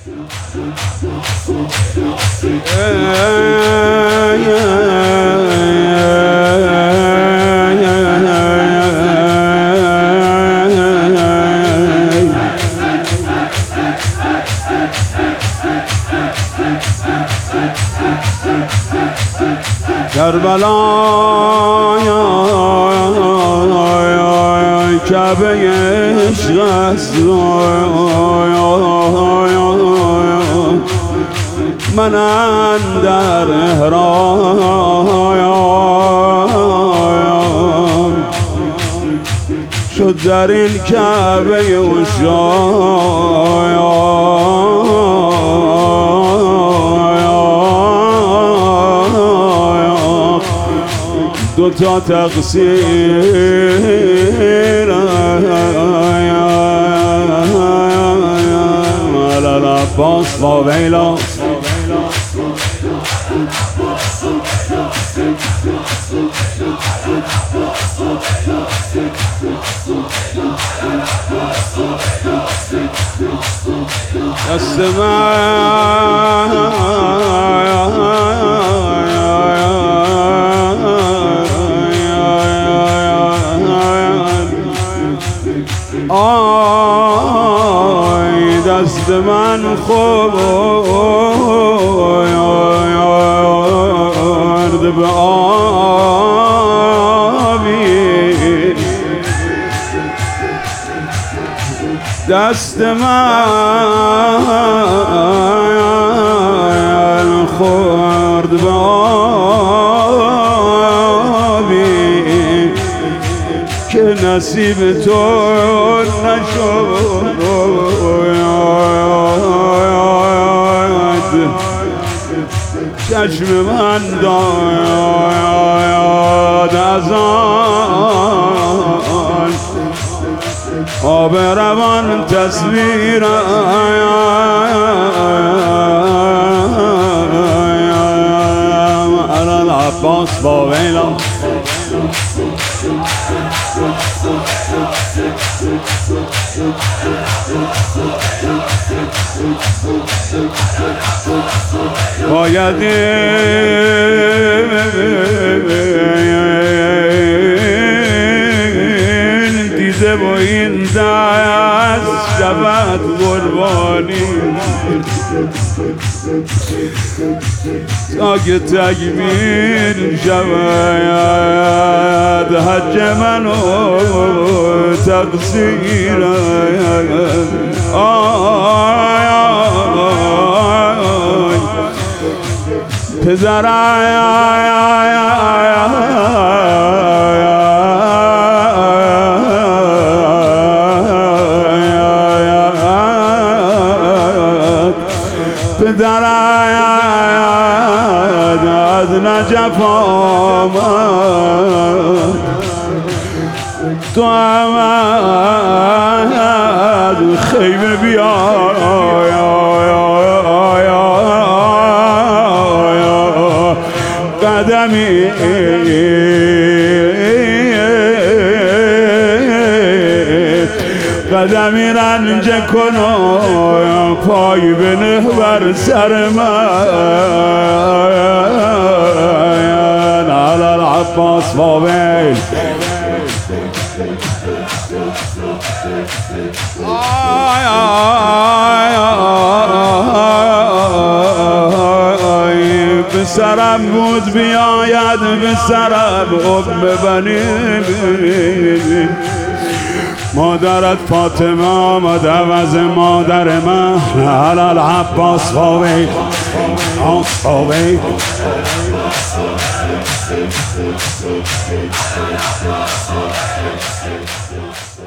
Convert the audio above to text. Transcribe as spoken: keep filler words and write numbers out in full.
کربلای کعبه عشق است من اندر احرام شد در این کعبه دو تا تقصیر علال عباس با ویلا دست من آی دست من خورد به آبی دست من خورد به آبی که نصیب تو نشد چشم من داد از آن آب روان تصویر علال عباس با ویلا باید این دیده و این دست شود قربانی تا که تکمیل شود حج من و تقصیر پدر پدر از نجف آمد تو هم از خیمه بیا قدمی قدمی رنج کن و پای بنه بر سر من علال عباس با ویل آی آی آی به سرم بود بیاید به سرم ام ببنی مادرت فاطمه آمد عوض مادر من علال عباس با ویل عباس با ویل Thank you.